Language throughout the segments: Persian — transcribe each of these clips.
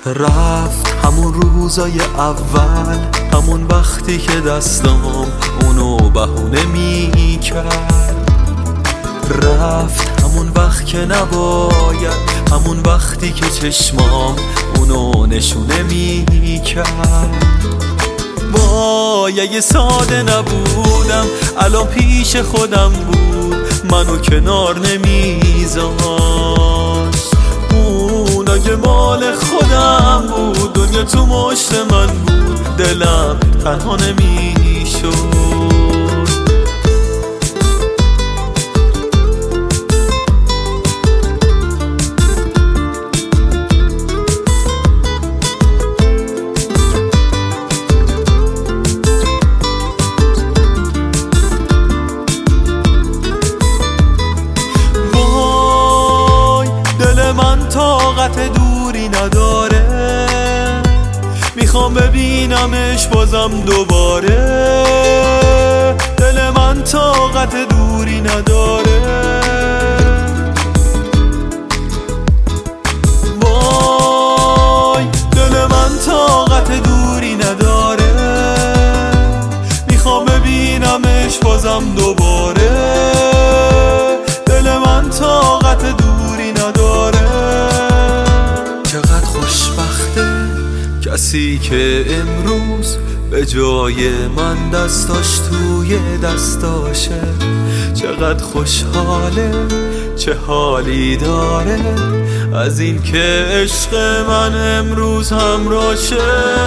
رفت همون روزای اول، همون وقتی که دستام اونو بهونه میکرد. رفت همون وقت که نباید، همون وقتی که چشمام اونو نشونه میکرد. وای اگه ساده نبودم الان پیش خودم بود، منو کنار نمیذاشت. اون اگه مال خودم بود، دنیا تو مشت من بود، دلم تنها نمیشد. من طاقت دوری نداره، میخوام ببینمش بازم دوباره. دل من طاقت دوری نداره، وای دل من طاقت دوری نداره، میخوام ببینمش بازم دوباره. دل من طاقت دوری نداره. چقدر خوشبخته کسی که امروز به جای من دستاش توی دستاشه. چقدر خوشحاله، چه حالی داره از این که عشق من امروز همراشه.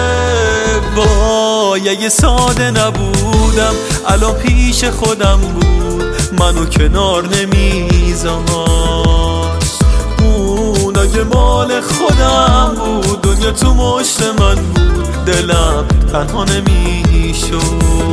وای اگه ساده نبودم الان پیش خودم بود، منو کنار نمیذاشت. اون اگه مال خودم بود، دنیا تو مشت من بود، دلم تنها نمیشد.